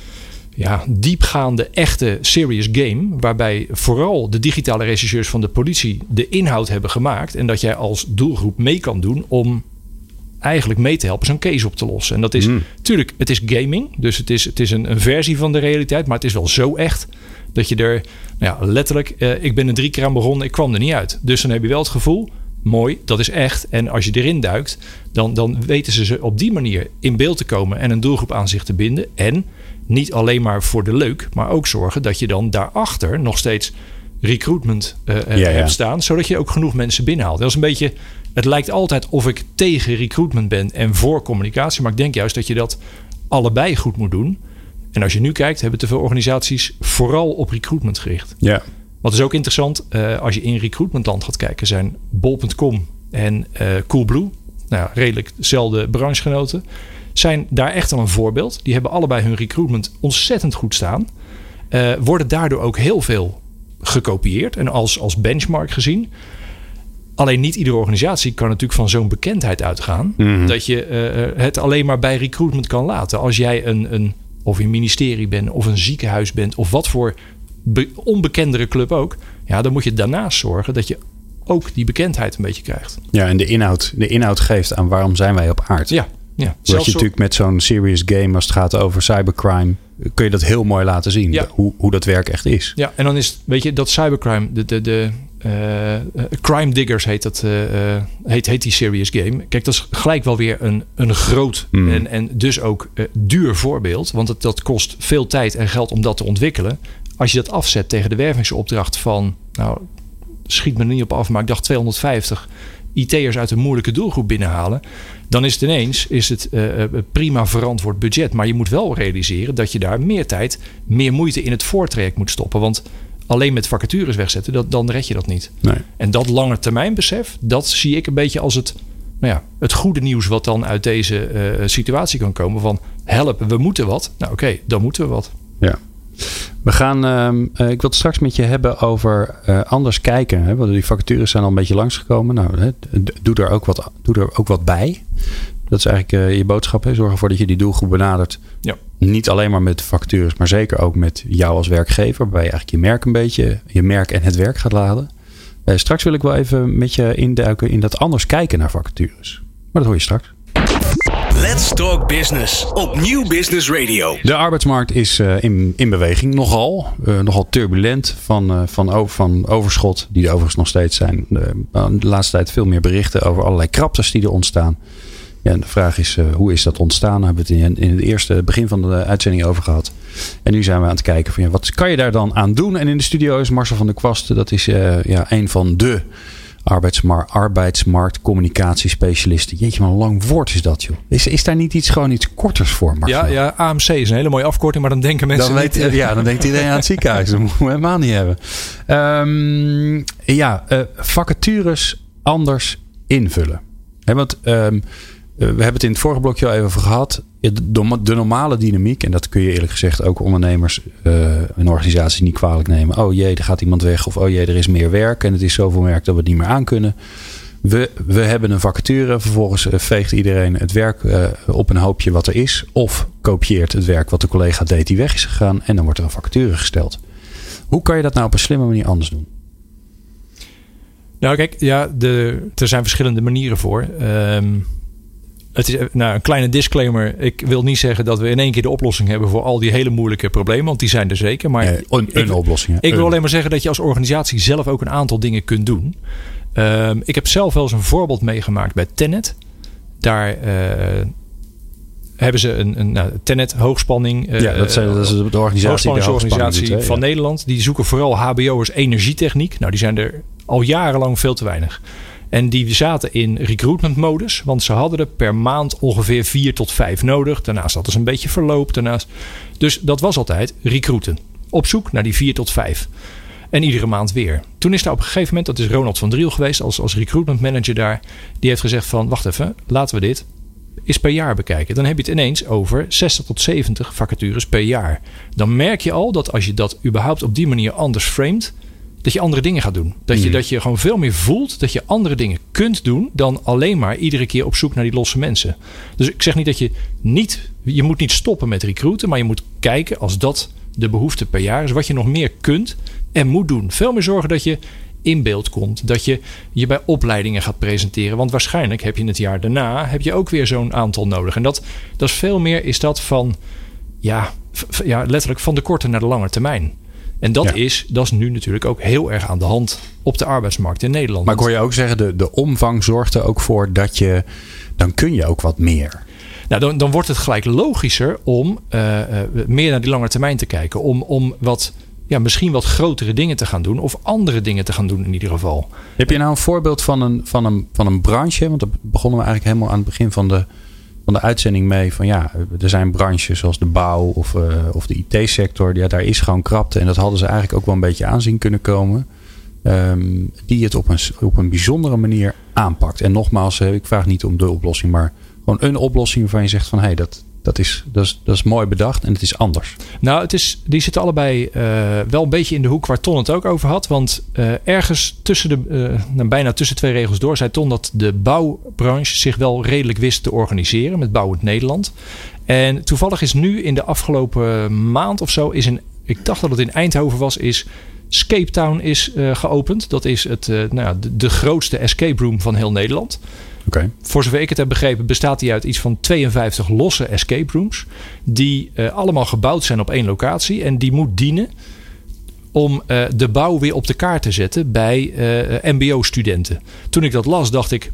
ja, diepgaande, echte serious game. Waarbij vooral de digitale rechercheurs van de politie de inhoud hebben gemaakt. En dat jij als doelgroep mee kan doen om eigenlijk mee te helpen zo'n case op te lossen. En dat is natuurlijk, mm. het is gaming. Dus het is, het is een, een versie van de realiteit. Maar het is wel zo echt dat je er nou ja, letterlijk, uh, ik ben er drie keer aan begonnen, ik kwam er niet uit. Dus dan heb je wel het gevoel, mooi, dat is echt. En als je erin duikt, dan, dan weten ze ze op die manier in beeld te komen en een doelgroep aan zich te binden. En niet alleen maar voor de leuk, maar ook zorgen dat je dan daarachter nog steeds recruitment uh, ja, ja. hebt staan, zodat je ook genoeg mensen binnenhaalt. Dat is een beetje, het lijkt altijd of ik tegen recruitment ben en voor communicatie, maar ik denk juist dat je dat allebei goed moet doen. En als je nu kijkt, hebben te veel organisaties vooral op recruitment gericht. Ja. Wat is ook interessant, uh, als je in recruitmentland gaat kijken, zijn bol punt com en uh, Coolblue, nou ja, redelijk dezelfde branchegenoten, zijn daar echt al een voorbeeld. Die hebben allebei hun recruitment ontzettend goed staan. Uh, worden daardoor ook heel veel gekopieerd en als, als benchmark gezien. Alleen niet iedere organisatie kan natuurlijk van zo'n bekendheid uitgaan. Mm-hmm. Dat je uh, het alleen maar bij recruitment kan laten. Als jij een, een of een ministerie bent of een ziekenhuis bent of wat voor be- onbekendere club ook. Ja, dan moet je daarnaast zorgen dat je ook die bekendheid een beetje krijgt. Ja, en de inhoud, de inhoud geeft aan waarom zijn wij op aarde. Ja. Ja, dat je natuurlijk met zo'n serious game, als het gaat over cybercrime, kun je dat heel mooi laten zien. Ja. Hoe, hoe dat werk echt is. Ja, en dan is, weet je, dat cybercrime, de, de, de uh, Crime Diggers heet dat, uh, heet, heet die serious game. Kijk, dat is gelijk wel weer een, een groot mm. en, en dus ook uh, duur voorbeeld. Want het, dat kost veel tijd en geld om dat te ontwikkelen. Als je dat afzet tegen de wervingsopdracht van, nou, schiet me er niet op af, maar ik dacht tweehonderdvijftig I T'ers uit een moeilijke doelgroep binnenhalen. Dan is het ineens is het, uh, prima verantwoord budget. Maar je moet wel realiseren dat je daar meer tijd, meer moeite in het voortraject moet stoppen. Want alleen met vacatures wegzetten, dat, dan red je dat niet. Nee. En dat langetermijnbesef, dat zie ik een beetje als het, nou ja, het goede nieuws wat dan uit deze uh, situatie kan komen. Van help, we moeten wat. Nou oké, okay, dan moeten we wat. Ja. We gaan, uh, ik wil het straks met je hebben over uh, anders kijken. Hè? Want die vacatures zijn al een beetje langsgekomen. Nou, hè, doe, er ook wat, doe er ook wat bij. Dat is eigenlijk uh, je boodschap. Hè? Zorg ervoor dat je die doelgroep benadert. Ja. Niet alleen maar met vacatures, maar zeker ook met jou als werkgever. Waarbij je eigenlijk je merk een beetje, je merk en het werk gaat laden. Uh, straks wil ik wel even met je induiken in dat anders kijken naar vacatures. Maar dat hoor je straks. Let's Talk Business op Nieuw Business Radio. De arbeidsmarkt is uh, in, in beweging nogal. Uh, nogal turbulent van, uh, van, over, van overschot. Die er overigens nog steeds zijn. Uh, de laatste tijd veel meer berichten over allerlei kraptes die er ontstaan. Ja, en de vraag is, uh, hoe is dat ontstaan? Daar hebben we het in, in het eerste begin van de uitzending over gehad. En nu zijn we aan het kijken van ja, wat kan je daar dan aan doen? En in de studio is Marcel van der Kwast. Dat is uh, ja, een van de arbeidsmarkt, arbeidsmarktcommunicatiespecialisten. Jeetje, maar een lang woord is dat, joh. Is, is daar niet iets gewoon iets korters voor, Marcel? Ja, ja, A M C is een hele mooie afkorting, maar dan denken mensen dan niet... Weet, ja, dan denkt iedereen aan het ziekenhuis. Dat moeten we helemaal niet hebben. Um, ja, uh, vacatures anders invullen. He, want um, we hebben het in het vorige blokje al even over gehad. De, de normale dynamiek, en dat kun je eerlijk gezegd ook ondernemers uh, en organisaties niet kwalijk nemen. Oh jee, er gaat iemand weg. Of oh jee, er is meer werk en het is zoveel werk dat we het niet meer aankunnen. We, we hebben een vacature. Vervolgens veegt iedereen het werk uh, op een hoopje wat er is. Of kopieert het werk wat de collega deed die weg is gegaan. En dan wordt er een vacature gesteld. Hoe kan je dat nou op een slimme manier anders doen? Nou kijk, ja, de, er zijn verschillende manieren voor. Um, Het is nou, een kleine disclaimer. Ik wil niet zeggen dat we in één keer de oplossing hebben voor al die hele moeilijke problemen. Want die zijn er zeker. Maar eh, een, een ik, oplossing. Ik wil alleen maar zeggen dat je als organisatie zelf ook een aantal dingen kunt doen. Um, ik heb zelf wel eens een voorbeeld meegemaakt bij Tennet. Daar uh, hebben ze een, een nou, Tennet hoogspanning. Uh, ja, dat, zijn, dat is de organisatie, de organisatie doet, van ja. Nederland. Die zoeken vooral H B O'ers energietechniek. Nou, die zijn er al jarenlang veel te weinig. En die zaten in recruitment modus. Want ze hadden er per maand ongeveer vier tot vijf nodig. Daarnaast hadden ze een beetje verloop. Daarnaast. Dus dat was altijd recruiten. Op zoek naar die vier tot vijf. En iedere maand weer. Toen is daar op een gegeven moment, dat is Ronald van Driel geweest. Als, als recruitment manager daar. Die heeft gezegd van, wacht even. Laten we dit eens per jaar bekijken. Dan heb je het ineens over zestig tot zeventig vacatures per jaar. Dan merk je al dat als je dat überhaupt op die manier anders framet, dat je andere dingen gaat doen. Dat je, mm. dat je gewoon veel meer voelt dat je andere dingen kunt doen dan alleen maar iedere keer op zoek naar die losse mensen. Dus ik zeg niet dat je niet, je moet niet stoppen met recruiten, maar je moet kijken als dat de behoefte per jaar is, wat je nog meer kunt en moet doen. Veel meer zorgen dat je in beeld komt. Dat je je bij opleidingen gaat presenteren. Want waarschijnlijk heb je het jaar daarna heb je ook weer zo'n aantal nodig. En dat, dat is veel meer is dat van ja, f, ja, letterlijk van de korte naar de lange termijn. En dat, ja. is, dat is nu natuurlijk ook heel erg aan de hand op de arbeidsmarkt in Nederland. Maar ik hoor je ook zeggen, de, de omvang zorgt er ook voor dat je, dan kun je ook wat meer. Nou, dan, dan wordt het gelijk logischer om uh, uh, meer naar die lange termijn te kijken. Om, om wat, ja, misschien wat grotere dingen te gaan doen. Of andere dingen te gaan doen in ieder geval. Heb je nou een voorbeeld van een, van een, van een branche? Want daar begonnen we eigenlijk helemaal aan het begin van de, van de uitzending mee. Van ja, er zijn branches zoals de bouw of, uh, of de I T-sector. Ja, daar is gewoon krapte. En dat hadden ze eigenlijk ook wel een beetje aanzien kunnen komen. Um, die het op een, op een bijzondere manier aanpakt. En nogmaals, ik vraag niet om de oplossing, maar gewoon een oplossing waarvan je zegt van hé, hey, dat, dat, is, dat, is, dat is mooi bedacht en het is anders. Nou, het is, die zitten allebei uh, wel een beetje in de hoek waar Ton het ook over had. Want uh, ergens tussen de, uh, nou, bijna tussen twee regels door zei Ton dat de bouwbranche zich wel redelijk wist te organiseren met Bouwend Nederland. En toevallig is nu in de afgelopen maand of zo, is een, ik dacht dat het in Eindhoven was, is Scape Town is uh, geopend. Dat is het, uh, nou, de, de grootste escape room van heel Nederland. Okay. Voor zover ik het heb begrepen bestaat die uit iets van tweeënvijftig losse escape rooms. Die uh, allemaal gebouwd zijn op één locatie. En die moet dienen om uh, de bouw weer op de kaart te zetten bij uh, M B O-studenten. Toen ik dat las dacht ik,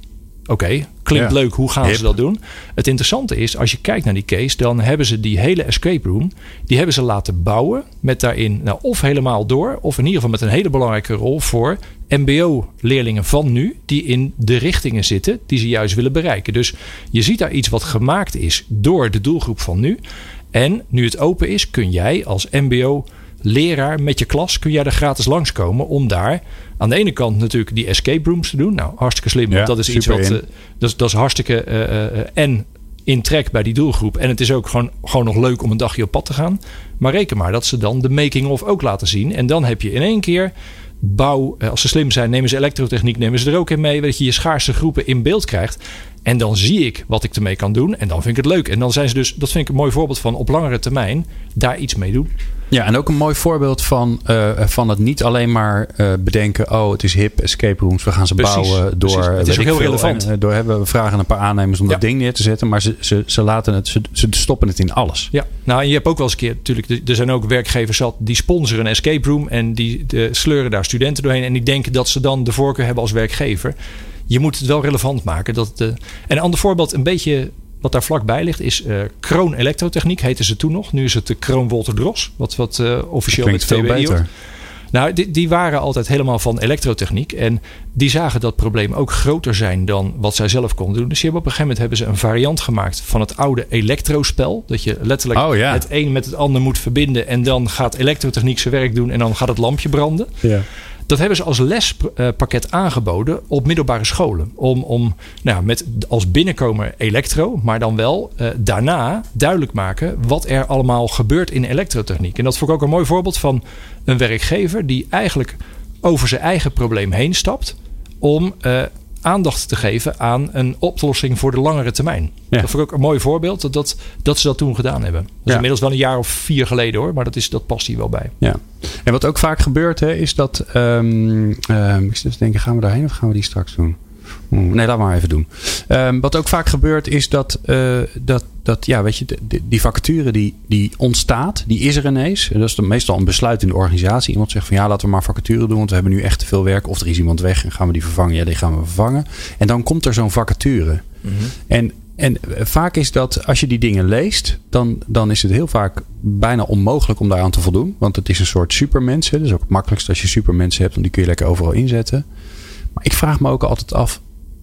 Oké, okay, klinkt ja. leuk. Hoe gaan Hip. ze dat doen? Het interessante is, als je kijkt naar die case, dan hebben ze die hele escape room, die hebben ze laten bouwen met daarin, nou, of helemaal door, of in ieder geval met een hele belangrijke rol voor M B O-leerlingen van nu, die in de richtingen zitten die ze juist willen bereiken. Dus je ziet daar iets wat gemaakt is door de doelgroep van nu. En nu het open is, kun jij als M B O-leraar met je klas, kun jij er gratis langskomen om daar aan de ene kant natuurlijk die escape rooms te doen. Nou, hartstikke slim. Ja, want dat is iets wat. Uh, dat, is, dat is hartstikke uh, uh, en in trek bij die doelgroep. En het is ook gewoon, gewoon nog leuk om een dagje op pad te gaan. Maar reken maar dat ze dan de making of ook laten zien. En dan heb je in één keer bouw. Als ze slim zijn, nemen ze elektrotechniek, nemen ze er ook in mee. Dat je je schaarse groepen in beeld krijgt. En dan zie ik wat ik ermee kan doen. En dan vind ik het leuk. En dan zijn ze dus, dat vind ik een mooi voorbeeld van op langere termijn daar iets mee doen. Ja, en ook een mooi voorbeeld van, uh, van het niet alleen maar uh, bedenken, oh, het is hip, escape rooms, we gaan ze precies, bouwen door. Precies. Het is ook heel veel, relevant. En, uh, door hebben we vragen een paar aannemers om ja. dat ding neer te zetten, maar ze, ze, ze laten het, ze, ze stoppen het in alles. Ja, nou, en je hebt ook wel eens een keer, natuurlijk, er zijn ook werkgevers zat die sponsoren een escape room en die de, sleuren daar studenten doorheen en die denken dat ze dan de voorkeur hebben als werkgever. Je moet het wel relevant maken. Dat de, en een ander voorbeeld, een beetje wat daar vlakbij ligt, is uh, Kroon Elektrotechniek. Heette ze toen nog. Nu is het de Kroon Wolter Dros. Wat, wat uh, officieel met veel beter. Nou, die, die waren altijd helemaal van elektrotechniek. En die zagen dat probleem ook groter zijn dan wat zij zelf konden doen. Dus die hebben op een gegeven moment hebben ze een variant gemaakt van het oude elektrospel. Dat je letterlijk oh, ja. het een met het ander moet verbinden. En dan gaat elektrotechniek zijn werk doen. En dan gaat het lampje branden. Ja. Dat hebben ze als lespakket aangeboden op middelbare scholen. Om, om nou, met als binnenkomer elektro, maar dan wel uh, daarna duidelijk maken wat er allemaal gebeurt in elektrotechniek. En dat vond ik ook een mooi voorbeeld van een werkgever die eigenlijk over zijn eigen probleem heen stapt om uh, aandacht te geven aan een oplossing voor de langere termijn. Ja. Dat vond ik ook een mooi voorbeeld dat, dat, dat ze dat toen gedaan hebben. Dat is ja. inmiddels wel een jaar of vier geleden hoor, maar dat, is, dat past hier wel bij. Ja. En wat ook vaak gebeurt hè, is dat um, um, ik zit te denken, gaan we daarheen of gaan we die straks doen? Nee, laat maar even doen. Um, wat ook vaak gebeurt is dat, uh, dat, dat ja, weet je, de, die vacature die, die ontstaat, die is er ineens. En dat is dan meestal een besluit in de organisatie. Iemand zegt van ja, laten we maar vacature doen, want we hebben nu echt te veel werk. Of er is iemand weg en gaan we die vervangen? Ja, die gaan we vervangen. En dan komt er zo'n vacature. Mm-hmm. En, en vaak is dat, als je die dingen leest, dan, dan is het heel vaak bijna onmogelijk om daaraan te voldoen. Want het is een soort supermens. Hè. Dat is ook het makkelijkste als je supermensen hebt, want die kun je lekker overal inzetten. Maar ik vraag me ook altijd af,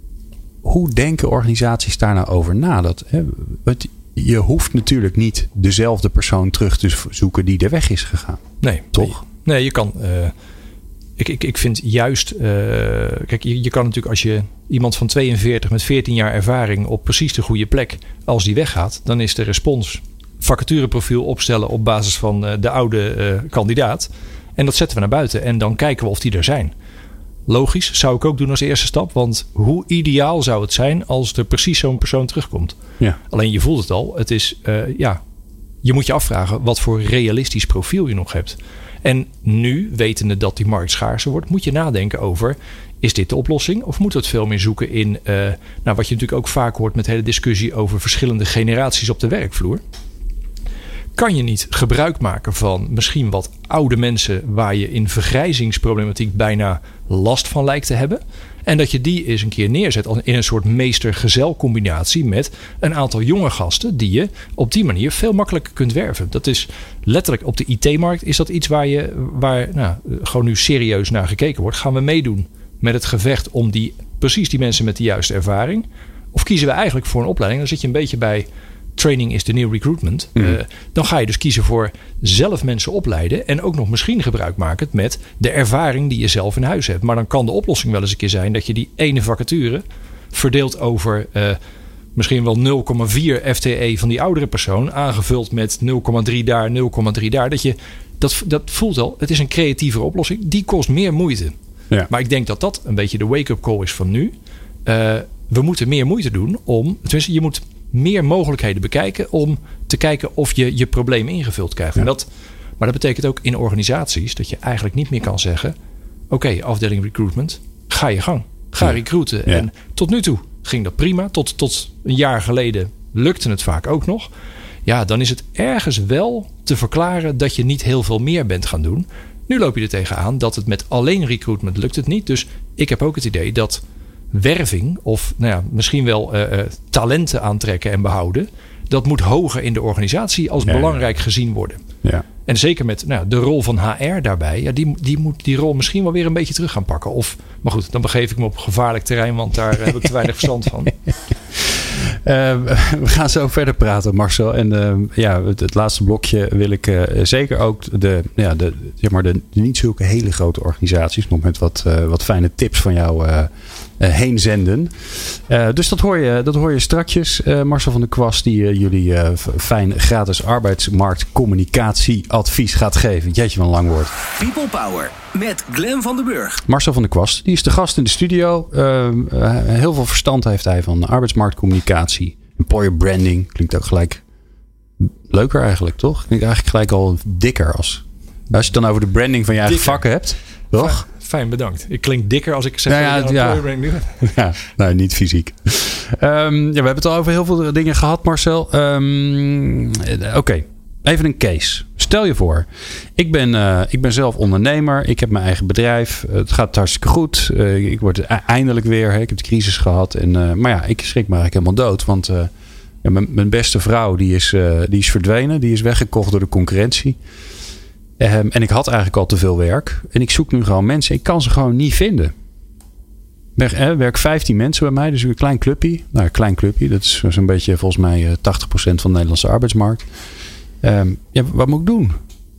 hoe denken organisaties daar nou over na? Dat, hè, het, je hoeft natuurlijk niet dezelfde persoon terug te zoeken die er weg is gegaan. Nee, toch? Nee, nee je kan. Uh, ik, ik, ik vind juist. Uh, kijk, je, je kan natuurlijk als je iemand van tweeënveertig met veertien jaar ervaring op precies de goede plek, als die weggaat, dan is de respons vacatureprofiel opstellen op basis van uh, de oude uh, kandidaat. En dat zetten we naar buiten en dan kijken we of die er zijn. Logisch, zou ik ook doen als eerste stap. Want hoe ideaal zou het zijn als er precies zo'n persoon terugkomt? Ja. Alleen je voelt het al. Het is, uh, ja, je moet je afvragen wat voor realistisch profiel je nog hebt. En nu, wetende dat die markt schaarser wordt, moet je nadenken over, is dit de oplossing? Of moeten we het veel meer zoeken in, uh, nou, wat je natuurlijk ook vaak hoort met de hele discussie over verschillende generaties op de werkvloer. Kan je niet gebruik maken van misschien wat oude mensen waar je in vergrijzingsproblematiek bijna last van lijkt te hebben. En dat je die eens een keer neerzet in een soort meester-gezel combinatie met een aantal jonge gasten die je op die manier veel makkelijker kunt werven. Dat is letterlijk op de I T-markt is dat iets waar je waar nou, gewoon nu serieus naar gekeken wordt. Gaan we meedoen met het gevecht om die precies die mensen met de juiste ervaring? Of kiezen we eigenlijk voor een opleiding? Dan zit je een beetje bij training is the new recruitment. Mm. Uh, dan ga je dus kiezen voor zelf mensen opleiden en ook nog misschien gebruik maken met de ervaring die je zelf in huis hebt. Maar dan kan de oplossing wel eens een keer zijn dat je die ene vacature verdeelt over uh, misschien wel nul komma vier F T E van die oudere persoon, aangevuld met nul komma drie daar, nul komma drie daar. Dat je dat, dat voelt al, het is een creatievere oplossing. Die kost meer moeite. Ja. Maar ik denk dat dat een beetje de wake-up call is van nu. Uh, we moeten meer moeite doen om, tenminste je moet meer mogelijkheden bekijken om te kijken of je je probleem ingevuld krijgt. Ja. En dat, maar dat betekent ook in organisaties dat je eigenlijk niet meer kan zeggen, oké, okay, afdeling recruitment, ga je gang. Ga ja. recruiten. Ja. En tot nu toe ging dat prima. Tot, tot een jaar geleden lukte het vaak ook nog. Ja, dan is het ergens wel te verklaren dat je niet heel veel meer bent gaan doen. Nu loop je er tegenaan dat het met alleen recruitment lukt het niet. Dus ik heb ook het idee dat werving of nou ja, misschien wel uh, uh, talenten aantrekken en behouden. Dat moet hoger in de organisatie als ja, belangrijk ja. gezien worden. Ja. En zeker met nou, de rol van H R daarbij. Ja, die, die moet die rol misschien wel weer een beetje terug gaan pakken. Of, maar goed, dan begeef ik me op gevaarlijk terrein. Want daar heb ik te weinig verstand van. Uh, we gaan zo verder praten, Marcel. En uh, ja, het, het laatste blokje wil ik uh, zeker ook de, ja, de, zeg maar de, de niet zulke hele grote organisaties nog met wat, uh, wat fijne tips van jou uh, uh, heen zenden. Uh, dus dat hoor je, dat hoor je strakjes. Uh, Marcel van der Kwast die uh, jullie uh, fijn gratis arbeidsmarktcommunicatieadvies gaat geven. Jeetje, wat een lang woord. People Power met Glenn van den Burg. Marcel van der Kwast, die is de gast in de studio. Uh, uh, heel veel verstand heeft hij van arbeidsmarktcommunicatie. Employer branding. Klinkt ook gelijk leuker eigenlijk, toch? Klinkt eigenlijk gelijk al dikker. Als, als je het dan over de branding van je eigen dikker. vakken hebt. Toch? Fijn, fijn, bedankt. Ik klink dikker als ik zeg... Ja, ja, ja, employer branding. Ja, nou, niet fysiek. Um, ja, we hebben het al over heel veel dingen gehad, Marcel. Um, Oké. Okay. Even een case. Stel je voor, ik ben, uh, ik ben zelf ondernemer. Ik heb mijn eigen bedrijf. Uh, het gaat hartstikke goed. Uh, ik word e- eindelijk weer. Hè, ik heb de crisis gehad. En, uh, maar ja, ik schrik me eigenlijk helemaal dood. Want uh, ja, mijn, mijn beste vrouw die is, uh, die is verdwenen. Die is weggekocht door de concurrentie. Um, en ik had eigenlijk al te veel werk. En ik zoek nu gewoon mensen. Ik kan ze gewoon niet vinden. Er eh, werken vijftien mensen bij mij. Dus een klein clubje. Nou, een klein clubje. Dat is zo'n beetje volgens mij uh, tachtig procent van de Nederlandse arbeidsmarkt. Um, ja, wat moet ik doen?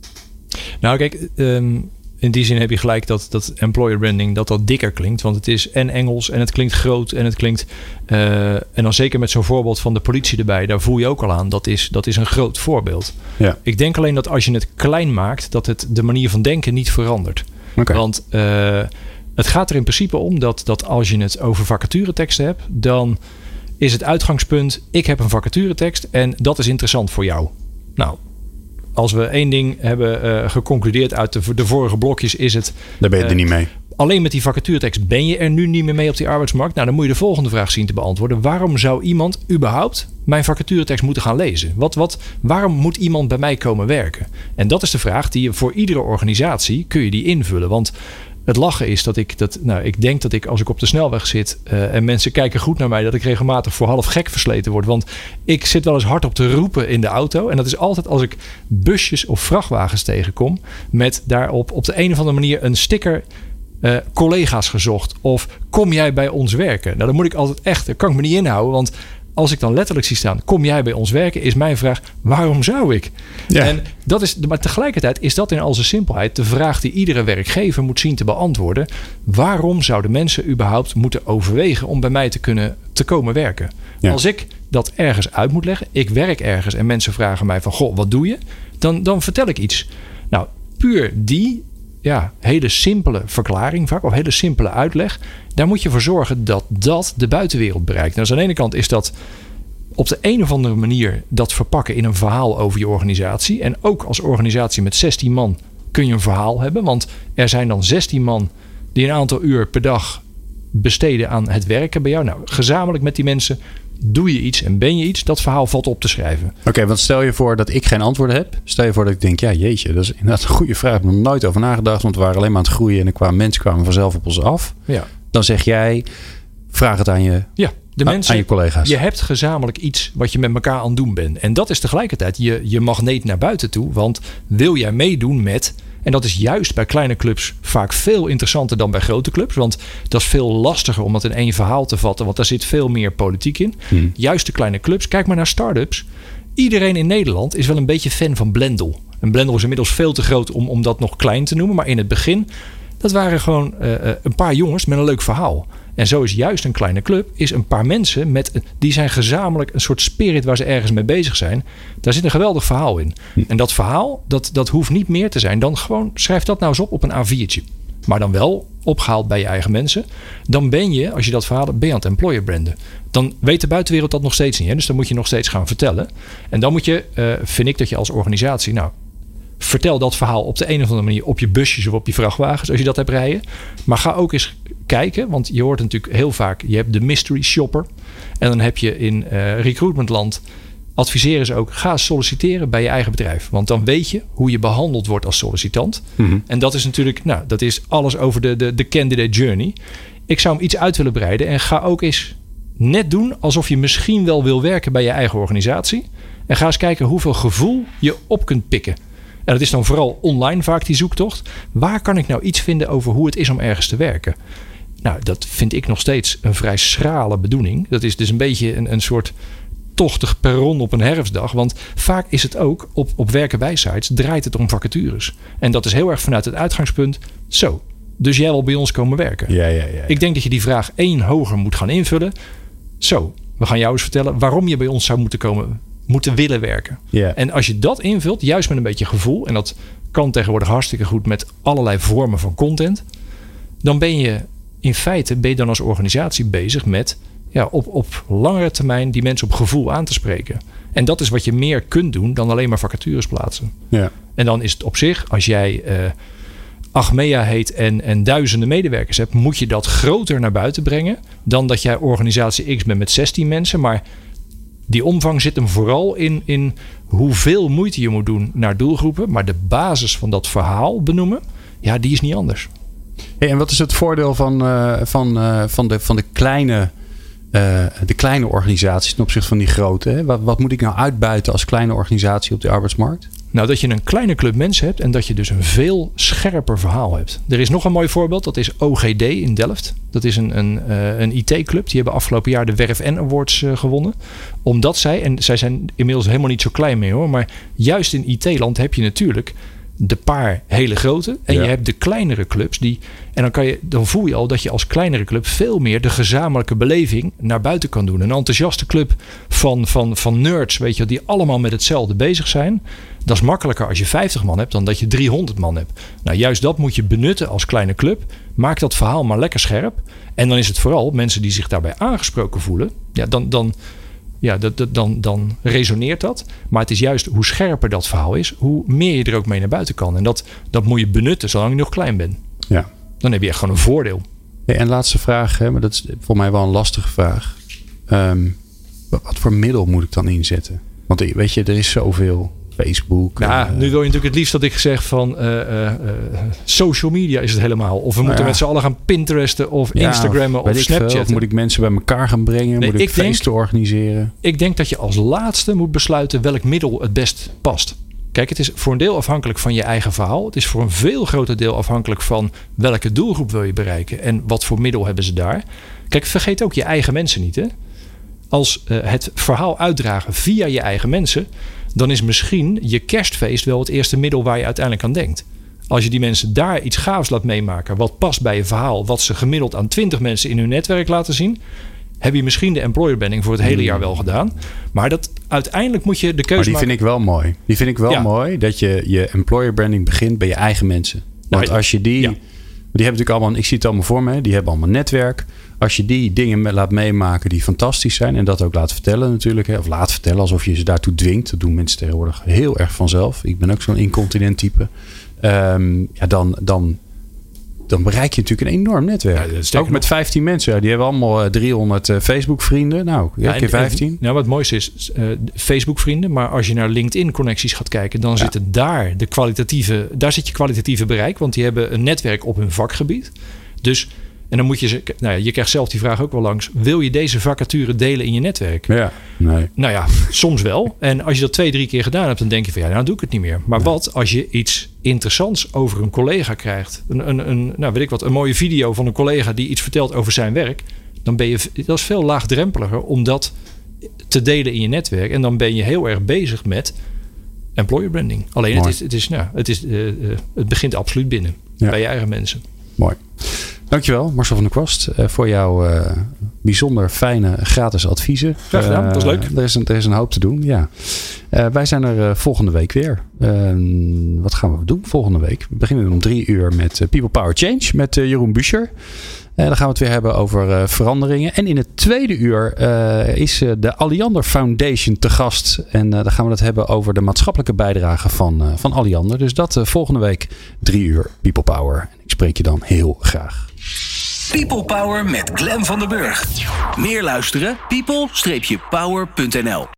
Nou, kijk, um, in die zin heb je gelijk dat, dat employer branding dat dat dikker klinkt. Want het is en Engels en het klinkt groot en het klinkt... Uh, en dan zeker met zo'n voorbeeld van de politie erbij. Daar voel je ook al aan. Dat is, dat is een groot voorbeeld. Ja. Ik denk alleen dat als je het klein maakt, dat het de manier van denken niet verandert. Okay. Want uh, het gaat er in principe om dat, dat als je het over vacatureteksten hebt, dan is het uitgangspunt, ik heb een vacaturetekst en dat is interessant voor jou. Nou, als we één ding hebben uh, geconcludeerd uit de, de vorige blokjes is het... Daar ben je uh, er niet mee. Alleen met die vacaturetekst ben je er nu niet meer mee op die arbeidsmarkt. Nou, dan moet je de volgende vraag zien te beantwoorden. Waarom zou iemand überhaupt mijn vacaturetekst moeten gaan lezen? Wat, wat, waarom moet iemand bij mij komen werken? En dat is de vraag die je voor iedere organisatie kun je die invullen. Want het lachen is dat ik dat, nou, ik denk dat ik als ik op de snelweg zit uh, en mensen kijken goed naar mij, dat ik regelmatig voor half gek versleten word. Want ik zit wel eens hardop te roepen in de auto. En dat is altijd als ik busjes of vrachtwagens tegenkom met daarop op de een of andere manier een sticker uh, collega's gezocht. Of kom jij bij ons werken? Nou, dan moet ik altijd echt, daar kan ik me niet inhouden, want als ik dan letterlijk zie staan, kom jij bij ons werken, is mijn vraag, waarom zou ik? Ja. En dat is, maar tegelijkertijd is dat in al zijn simpelheid de vraag die iedere werkgever moet zien te beantwoorden. Waarom zouden mensen überhaupt moeten overwegen om bij mij te kunnen te komen werken? Ja. Als ik dat ergens uit moet leggen, ik werk ergens en mensen vragen mij van, goh, wat doe je? Dan, dan vertel ik iets. Nou, puur die ja, hele simpele verklaring vaak, of hele simpele uitleg, daar moet je voor zorgen dat dat de buitenwereld bereikt. Nou, dus aan de ene kant is dat op de een of andere manier dat verpakken in een verhaal over je organisatie. En ook als organisatie met zestien man kun je een verhaal hebben. Want er zijn dan zestien man die een aantal uur per dag besteden aan het werken bij jou. Nou, gezamenlijk met die mensen doe je iets en ben je iets. Dat verhaal valt op te schrijven. Oké, okay, want stel je voor dat ik geen antwoorden heb. Stel je voor dat ik denk, ja jeetje, dat is inderdaad een goede vraag. Ik heb er nog nooit over nagedacht, want we waren alleen maar aan het groeien en er kwamen mensen kwamen vanzelf op ons af. Ja. Dan zeg jij, vraag het aan je, ja, de aan, mensen, aan je collega's. Je hebt gezamenlijk iets wat je met elkaar aan het doen bent. En dat is tegelijkertijd je, je magneet naar buiten toe. Want wil jij meedoen met... En dat is juist bij kleine clubs vaak veel interessanter dan bij grote clubs. Want dat is veel lastiger om dat in één verhaal te vatten. Want daar zit veel meer politiek in. Hmm. Juist de kleine clubs. Kijk maar naar start-ups. Iedereen in Nederland is wel een beetje fan van Blendel. En Blendel is inmiddels veel te groot om, om dat nog klein te noemen. Maar in het begin, dat waren gewoon uh, een paar jongens met een leuk verhaal. En zo is juist een kleine club, is een paar mensen met, die zijn gezamenlijk een soort spirit waar ze ergens mee bezig zijn. Daar zit een geweldig verhaal in. Hm. En dat verhaal, dat, dat hoeft niet meer te zijn dan gewoon, schrijf dat nou eens op op een A viertje. Maar dan wel opgehaald bij je eigen mensen. Dan ben je, als je dat verhaal hebt, ben je aan het employer branden. Dan weet de buitenwereld dat nog steeds niet. Hè? Dus dan moet je nog steeds gaan vertellen. En dan moet je, uh, vind ik dat je als organisatie, nou, vertel dat verhaal op de een of andere manier op je busjes of op je vrachtwagens als je dat hebt rijden. Maar ga ook eens kijken, want je hoort natuurlijk heel vaak, je hebt de mystery shopper. En dan heb je in uh, recruitmentland, adviseren ze ook, ga solliciteren bij je eigen bedrijf. Want dan weet je hoe je behandeld wordt als sollicitant. Mm-hmm. En dat is natuurlijk, nou, dat is alles over de, de, de candidate journey. ik zou hem iets uit willen breiden. En ga ook eens net doen alsof je misschien wel wil werken bij je eigen organisatie. En ga eens kijken hoeveel gevoel je op kunt pikken. En dat is dan vooral online vaak die zoektocht. Waar kan ik nou iets vinden over hoe het is om ergens te werken? Nou, dat vind ik nog steeds een vrij schrale bedoeling. Dat is dus een beetje een, een soort tochtig perron op een herfstdag. Want vaak is het ook, op, op werken bij sites, draait het om vacatures. En dat is heel erg vanuit het uitgangspunt. Zo, dus jij wil bij ons komen werken. Ja, ja, ja, ja. Ik denk dat je die vraag één hoger moet gaan invullen. Zo, we gaan jou eens vertellen waarom je bij ons zou moeten komen, moeten willen werken. Ja. En als je dat invult, juist met een beetje gevoel, en dat kan tegenwoordig hartstikke goed met allerlei vormen van content, dan ben je in feite ben je dan als organisatie bezig met ja, op, op langere termijn die mensen op gevoel aan te spreken. En dat is wat je meer kunt doen dan alleen maar vacatures plaatsen. Ja. En dan is het op zich, als jij uh, Achmea heet en, en duizenden medewerkers hebt, moet je dat groter naar buiten brengen dan dat jij organisatie X bent met zestien mensen. Maar die omvang zit hem vooral in, in hoeveel moeite je moet doen naar doelgroepen. Maar de basis van dat verhaal benoemen, ja, die is niet anders. Hey, en wat is het voordeel van, uh, van, uh, van, de, van de, kleine, uh, de kleine organisaties ten opzichte van die grote? Hè? Wat, wat moet ik nou uitbuiten als kleine organisatie op de arbeidsmarkt? Nou, dat je een kleine club mensen hebt en dat je dus een veel scherper verhaal hebt. Er is nog een mooi voorbeeld, dat is O G D in Delft. Dat is een, een, uh, een I T-club. Die hebben afgelopen jaar de Werf N Awards uh, gewonnen. Omdat zij, en zij zijn inmiddels helemaal niet zo klein meer hoor, maar juist in I T-land heb je natuurlijk de paar hele grote. En ja. je hebt de kleinere clubs. Die, en dan, kan je, dan voel je al dat je als kleinere club veel meer de gezamenlijke beleving naar buiten kan doen. Een enthousiaste club van, van, van nerds, weet je, die allemaal met hetzelfde bezig zijn. Dat is makkelijker als je vijftig man hebt dan dat je driehonderd man hebt. Nou, juist dat moet je benutten als kleine club. Maak dat verhaal maar lekker scherp. En dan is het vooral mensen die zich daarbij aangesproken voelen. Ja, dan... dan Ja, dat, dat, dan, dan resoneert dat. Maar het is juist hoe scherper dat verhaal is, hoe meer je er ook mee naar buiten kan. En dat, dat moet je benutten zolang je nog klein bent. Ja. Dan heb je echt gewoon een voordeel. Ja, en laatste vraag, hè, maar dat is voor mij wel een lastige vraag. Um, wat voor middel moet ik dan inzetten? Want weet je, er is zoveel. Facebook. Ja, uh, nu wil je natuurlijk het liefst dat ik zeg van uh, uh, uh, social media is het helemaal. Of we nou moeten ja. met z'n allen gaan Pinteresten of ja, Instagrammen of, of Snapchatten. Of moet ik mensen bij elkaar gaan brengen? Nee, moet ik, ik feesten denk, organiseren? Ik denk dat je als laatste moet besluiten welk middel het best past. Kijk, het is voor een deel afhankelijk van je eigen verhaal. Het is voor een veel groter deel afhankelijk van welke doelgroep wil je bereiken. En wat voor middel hebben ze daar. Kijk, vergeet ook je eigen mensen niet. Hè? Als uh, het verhaal uitdragen via je eigen mensen, dan is misschien je kerstfeest wel het eerste middel waar je uiteindelijk aan denkt. Als je die mensen daar iets gaafs laat meemaken, wat past bij je verhaal, wat ze gemiddeld aan twintig mensen in hun netwerk laten zien, heb je misschien de employer branding voor het hele jaar wel gedaan. Maar dat, uiteindelijk moet je de keuze maken. Maar die vind ik wel mooi. Die vind ik wel ja. mooi, dat je je employer branding begint bij je eigen mensen. Want nou, als je die... Ja. Die hebben natuurlijk allemaal, ik zie het allemaal voor me, die hebben allemaal netwerk. Als je die dingen laat meemaken die fantastisch zijn en dat ook laat vertellen natuurlijk, hè, of laat vertellen alsof je ze daartoe dwingt. Dat doen mensen tegenwoordig heel erg vanzelf. Ik ben ook zo'n incontinent type. Um, ja, dan, dan, dan bereik je natuurlijk een enorm netwerk. Ja, ook met vijftien mensen. Die hebben allemaal driehonderd uh, Facebook vrienden. Nou, ja, keer vijftien. Nou, wat het mooiste is uh, Facebook vrienden. Maar als je naar LinkedIn connecties gaat kijken, dan ja. zitten daar de kwalitatieve, daar zit je kwalitatieve bereik. Want die hebben een netwerk op hun vakgebied. Dus, en dan moet je ze, nou ja, je krijgt zelf die vraag ook wel langs. Wil je deze vacature delen in je netwerk? Ja, nee. Nou ja, soms wel. En als je dat twee, drie keer gedaan hebt, dan denk je van ja, nou doe ik het niet meer. Maar nee. wat als je iets interessants over een collega krijgt? Een, een, een, nou weet ik wat, een mooie video van een collega die iets vertelt over zijn werk. Dan ben je, dat is veel laagdrempeliger om dat te delen in je netwerk. En dan ben je heel erg bezig met employer branding. Alleen het, is, het, is, nou, het, is, uh, uh, het begint absoluut binnen. Ja. Bij je eigen mensen. Mooi. Dankjewel Marcel van der Kwast uh, voor jouw uh, bijzonder fijne gratis adviezen. Graag gedaan, dat is leuk. Uh, er, is een, er is een hoop te doen, ja. Uh, wij zijn er uh, volgende week weer. Uh, wat gaan we doen volgende week? We beginnen om drie uur met uh, People Power Change met uh, Jeroen Buescher. Uh, dan gaan we het weer hebben over uh, veranderingen. En in het tweede uur uh, is uh, de Alliander Foundation te gast. En uh, dan gaan we het hebben over de maatschappelijke bijdrage van, uh, van Alliander. Dus dat uh, volgende week drie uur People Power. En ik spreek je dan heel graag. People Power met Glenn van den Burg. Meer luisteren? people dash power punt n l